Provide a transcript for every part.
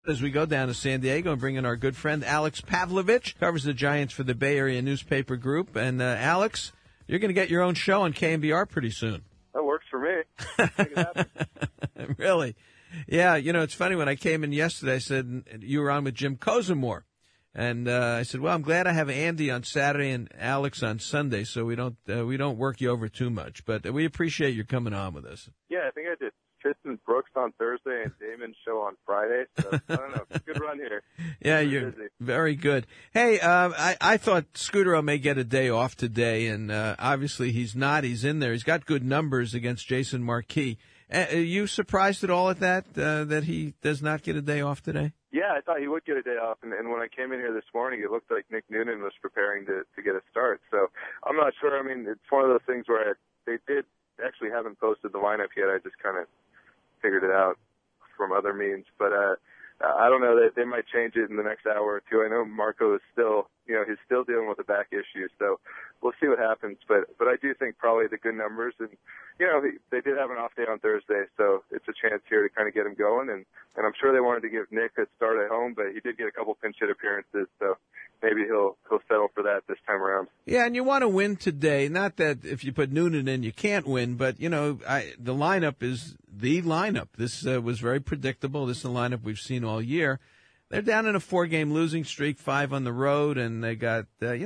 As we go down to San Diego and bring in our good friend Alex Pavlovich, covers the Giants for the Bay Area Newspaper Group. And Alex, you're going to get your own show on KNBR pretty soon. That works for me. Make it happen. Really? Yeah, it's funny. When I came in yesterday, I said you were on with Jim Kozimor. And I said, well, I'm glad I have Andy on Saturday and Alex on Sunday, so we don't work you over too much. But we appreciate you coming on with us. Yeah, I think I did Tristan Brooks on Thursday and Damon's show on Friday. So, I don't know. Good run here. Yeah, you're busy. Very good. Hey, I thought Scutaro may get a day off today, and obviously he's not. He's in there. He's got good numbers against Jason Marquis. Are you surprised at all at that he does not get a day off today? Yeah, I thought he would get a day off, and when I came in here this morning, it looked like Nick Noonan was preparing to get a start. So I'm not sure. I mean, it's one of those things where they haven't posted the lineup yet. I just kind of figured it out from other means, but I don't know. They might change it in the next hour or two. I know Marco is still, he's still dealing with a back issue, so we'll see what happens. But I do think probably the good numbers, and they did have an off day on Thursday, so it's a chance here to kind of get him going. And I'm sure they wanted to give Nick a start at home, but he did get a couple pinch hit appearances, so maybe he'll settle for that this time around. Yeah, and you want to win today. Not that if you put Noonan in, you can't win, but the lineup is the lineup. This was very predictable. This is the lineup we've seen all year. They're down in a 4-game losing streak, 5 on the road, and they got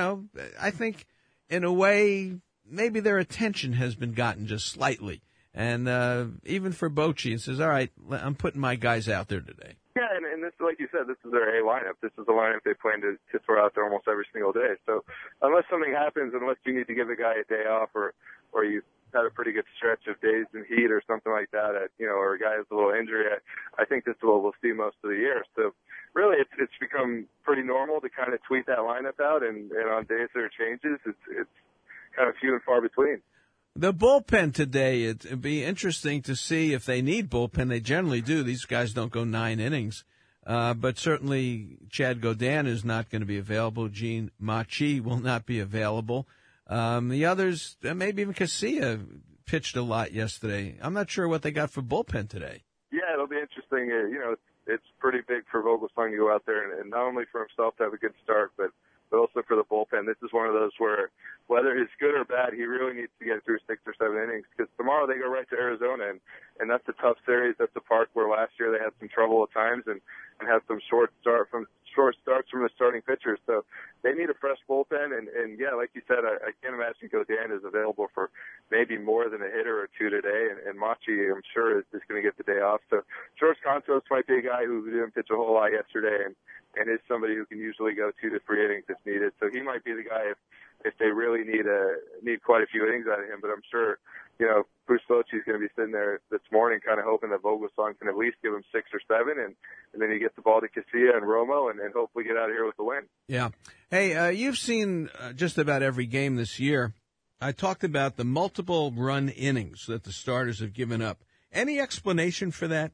I think in a way maybe their attention has been gotten just slightly. And even for Bochy, it says, all right, I'm putting my guys out there today. Yeah, and this, like you said, this is their A lineup. This is the lineup they plan to throw out there almost every single day. So unless something happens, unless you need to give a guy a day off or you had a pretty good stretch of days in heat or something like that, or a guy has a little injury, I think this is what we'll see most of the year. So really it's become pretty normal to kind of tweet that lineup out, and on days there are changes, it's kind of few and far between. The bullpen today, it'd be interesting to see if they need bullpen. They generally do. These guys don't go 9 innings. But certainly Chad Godin is not going to be available. Gene Machi will not be available. The others, maybe even Casilla pitched a lot yesterday. I'm not sure what they got for bullpen today. Yeah, it'll be interesting. It's pretty big for Vogelsong to go out there and not only for himself to have a good start, but also for the bullpen. This is one of those where whether it's good or bad, he really needs to get through 6 or 7 innings, because tomorrow they go right to Arizona, and that's a tough series. That's a park where last year they had some trouble at times and had some short starts from the starting pitchers. So they need a fresh bullpen, and yeah, like you said, I can't imagine Godin is available for maybe more than a hitter or two today, and Machi, I'm sure, is going to get the day off. So George Contos might be a guy who didn't pitch a whole lot yesterday, and is somebody who can usually go 2 to 3 innings if needed. So he might be the guy if they really need quite a few innings out of him. But I'm sure, Bruce Bochy is going to be sitting there this morning kind of hoping that Vogelsong can at least give him 6 or 7, and then he gets the ball to Casilla and Romo and hopefully get out of here with the win. Yeah. Hey, you've seen just about every game this year. I talked about the multiple run innings that the starters have given up. Any explanation for that?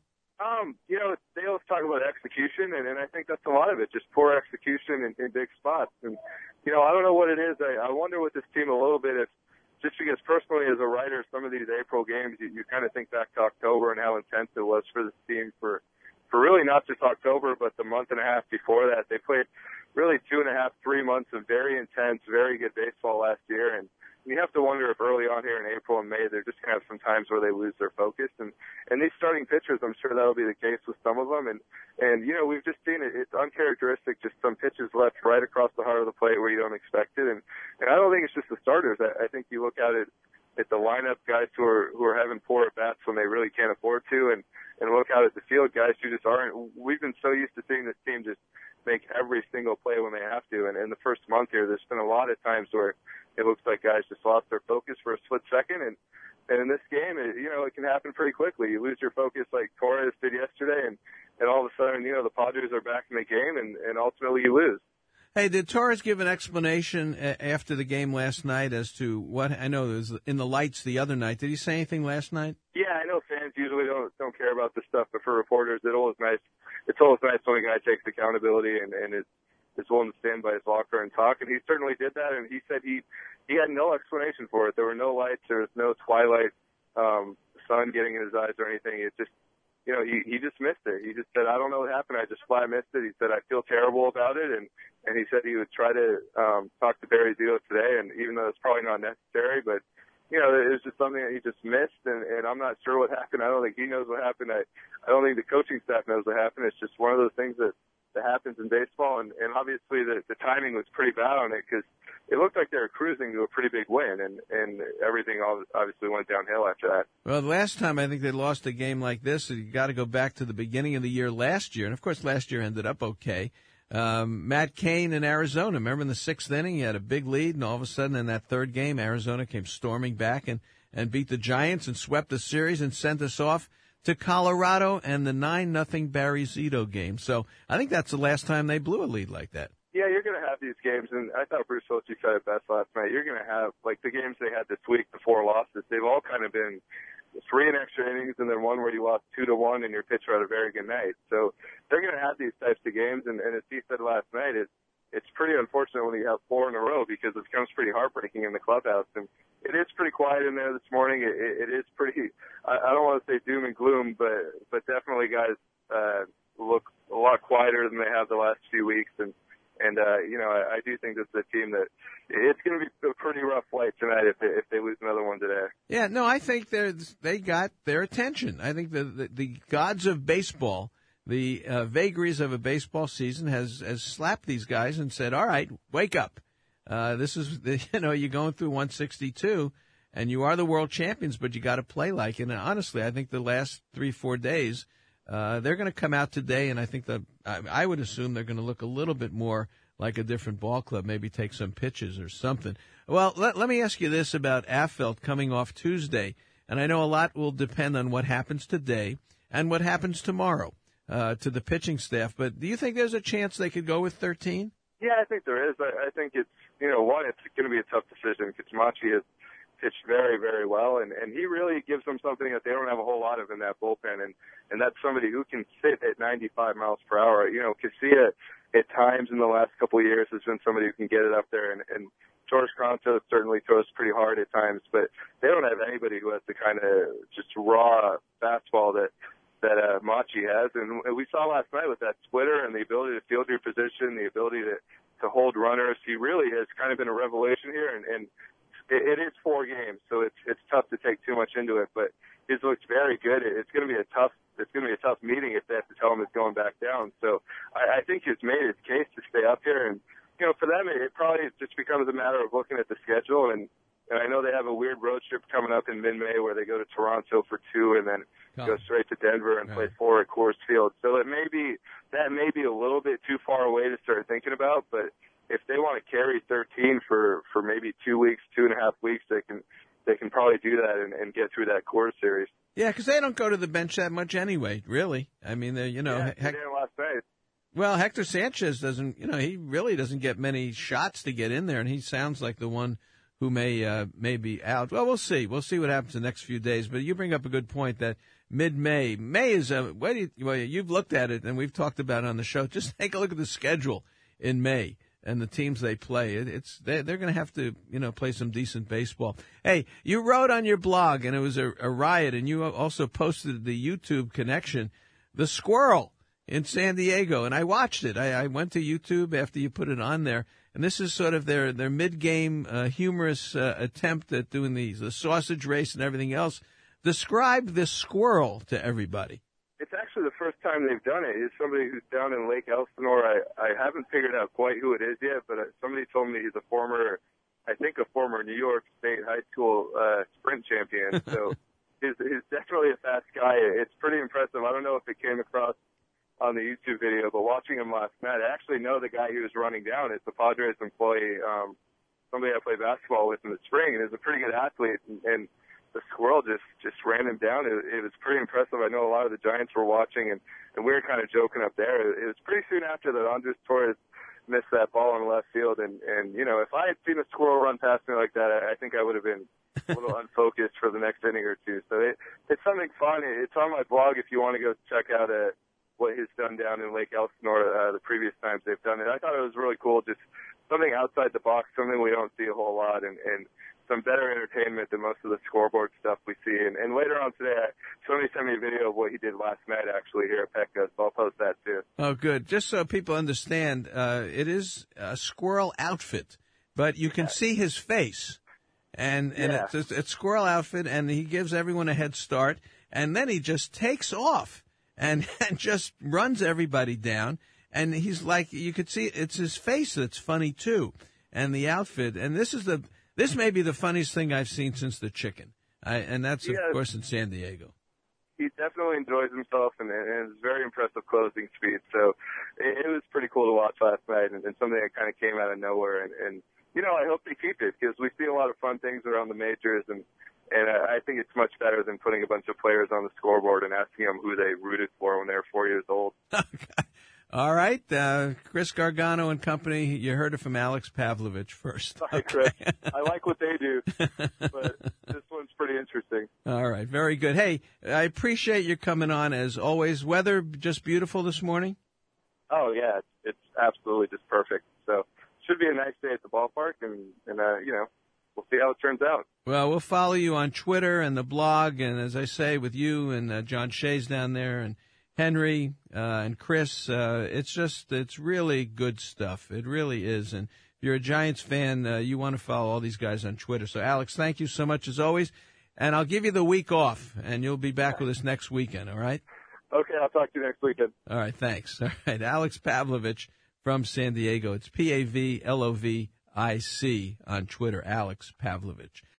They always talk about execution, and I think that's a lot of it, just poor execution in big spots. And, I don't know what it is. I wonder with this team a little bit if, just because personally as a writer, some of these April games, you kind of think back to October and how intense it was for this team for really not just October, but the month and a half before that. They played really 2.5, 3 months of very intense, very good baseball last year, and you have to wonder if early on here in April and May, they're just going to have some times where they lose their focus. And these starting pitchers, I'm sure that'll be the case with some of them. And we've just seen it. It's uncharacteristic, just some pitches left right across the heart of the plate where you don't expect it. And I don't think it's just the starters. I think you look at it at the lineup, guys who are having poor at-bats when they really can't afford to, and look out at the field, guys who just aren't. We've been so used to seeing this team just make every single play when they have to. And in the first month here, there's been a lot of times where it looks like guys just lost their focus for a split second. And in this game, it can happen pretty quickly. You lose your focus like Torres did yesterday, and all of a sudden, the Padres are back in the game, and ultimately you lose. Hey, did Torres give an explanation after the game last night as to what, I know it was in the lights the other night. Did he say anything last night? Yeah, I know fans usually don't care about this stuff, but for reporters, it's always nice when a guy takes accountability and is willing to stand by his locker and talk, and he certainly did that, and he said he had no explanation for it. There were no lights, there was no twilight sun getting in his eyes or anything. It just, he just missed it. He just said, I don't know what happened. I just flat missed it. He said, I feel terrible about it. And he said he would try to talk to Barry Zito today. And even though it's probably not necessary, but, it was just something that he just missed. And I'm not sure what happened. I don't think he knows what happened. I don't think the coaching staff knows what happened. It's just one of those things that happens in baseball. And obviously the timing was pretty bad on it because it looked like they were cruising to a pretty big win, and everything obviously went downhill after that. Well, the last time I think they lost a game like this, you got to go back to the beginning of the year last year, and of course last year ended up okay. Matt Cain in Arizona, remember in the sixth inning, he had a big lead, and all of a sudden in that third game, Arizona came storming back and beat the Giants and swept the series and sent us off to Colorado and the 9-0 Barry Zito game. So I think that's the last time they blew a lead like that. Yeah, you're going to have these games, and I thought Bruce Bochy said it best last night. You're going to have, like, the games they had this week, the 4 losses, they've all kind of been 3 in extra innings and then one where you lost 2-1 and your pitcher had a very good night. So they're going to have these types of games, and as he said last night, it's pretty unfortunate when you have 4 in a row because it becomes pretty heartbreaking in the clubhouse. And it is pretty quiet in there this morning. It is pretty, I don't want to say doom and gloom, but definitely guys look a lot quieter than they have the last few weeks. And I do think this is a team that it's going to be a pretty rough fight tonight if they lose another one today. Yeah, no, I think they got their attention. I think the gods of baseball, the vagaries of a baseball season has slapped these guys and said, all right, wake up. This is, you're going through 162 and you are the world champions, but you got to play like it. And honestly, I think the last 3-4 days, they're going to come out today, and I think I would assume they're going to look a little bit more like a different ball club, maybe take some pitches or something. Well, let me ask you this about Affeldt coming off Tuesday, and I know a lot will depend on what happens today and what happens tomorrow to the pitching staff, but do you think there's a chance they could go with 13? Yeah, I think there is. I think it's, one, it's going to be a tough decision because Machi has pitched very, very well, and he really gives them something that they don't have a whole lot of in that bullpen, and that's somebody who can sit at 95 miles per hour. Casilla at times in the last couple of years has been somebody who can get it up there, and George Cronto certainly throws pretty hard at times, but they don't have anybody who has the kind of just raw fastball that Machi has, and we saw last night with that splitter and the ability to field your position, the ability to hold runners. He really has kind of been a revelation here, and it is 4 games, so it's tough to take too much into it, but he's looked very good. It's going to be a tough meeting if they have to tell him it's going back down. So I think he's made his case to stay up here, and for them it probably just becomes a matter of looking at the schedule, and I know they have a weird road trip coming up in mid-May where they go to Toronto for 2 and then go straight to Denver and play 4 at Coors Field. So that may be a little bit too far away to start thinking about, but if they want to carry 13 for maybe 2 weeks, 2.5 weeks, they can probably do that and get through that Coors series. Yeah, because they don't go to the bench that much anyway, really. I mean, they did last night. Well, Hector Sanchez doesn't, he really doesn't get many shots to get in there, and he sounds like the one who may be out. Well, we'll see. We'll see what happens the next few days. But you bring up a good point that May is you've looked at it and we've talked about it on the show. Just take a look at the schedule in May and the teams they play. They're going to have to play some decent baseball. Hey, you wrote on your blog and it was a riot, and you also posted the YouTube connection, the squirrel in San Diego, and I watched it. I went to YouTube after you put it on there. And this is sort of their mid-game humorous attempt at doing the sausage race and everything else. Describe this squirrel to everybody. It's actually the first time they've done it. It's somebody who's down in Lake Elsinore. I haven't figured out quite who it is yet, but somebody told me he's a former New York State high school sprint champion. So he's definitely a fast guy. It's pretty impressive. I don't know if it came across on the YouTube video, but watching him last night, I actually know the guy he was running down. It's a Padres employee, somebody I played basketball with in the spring, and is a pretty good athlete, and the squirrel just ran him down. It was pretty impressive. I know a lot of the Giants were watching, and we were kind of joking up there. It was pretty soon after that Andres Torres missed that ball in left field, and if I had seen a squirrel run past me like that, I think I would have been a little unfocused for the next inning or two. So it's something fun. It's on my blog if you want to go check out what he's done down in Lake Elsinore the previous times they've done it. I thought it was really cool, just something outside the box, something we don't see a whole lot, and some better entertainment than most of the scoreboard stuff we see. And later on today, somebody sent me a video of what he did last night actually here at Petco, so I'll post that too. Oh, good. Just so people understand, it is a squirrel outfit, but you can see his face. And it's squirrel outfit, and he gives everyone a head start, and then he just takes off and just runs everybody down. And he's like, you could see it's his face that's funny too, and the outfit. And this may be the funniest thing I've seen since the chicken, and that's of course in San Diego. He definitely enjoys himself, and it's very impressive closing speed. So it was pretty cool to watch last night, and something that kind of came out of nowhere. And you know, I hope they keep it, because we see a lot of fun things around the majors, and I think it's much better than putting a bunch of players on the scoreboard and asking them who they rooted for when they were 4 years old. All right, Chris Gargano and company, you heard it from Alex Pavlovich first. Sorry, Chris. I like what they do, but this one's pretty interesting. All right, very good. Hey, I appreciate you coming on, as always. Weather just beautiful this morning? Oh, yeah, it's absolutely just perfect. So should be a nice day at the ballpark, and you know, we'll see how it turns out. Well, we'll follow you on Twitter and the blog, and as I say, with you and John Shea's down there, and Henry and Chris, it's really good stuff. It really is. And if you're a Giants fan, you want to follow all these guys on Twitter. So, Alex, thank you so much as always. And I'll give you the week off, and you'll be back with us next weekend, all right? Okay, I'll talk to you next weekend. All right, thanks. All right, Alex Pavlovich from San Diego. It's Pavlovic on Twitter, Alex Pavlovich.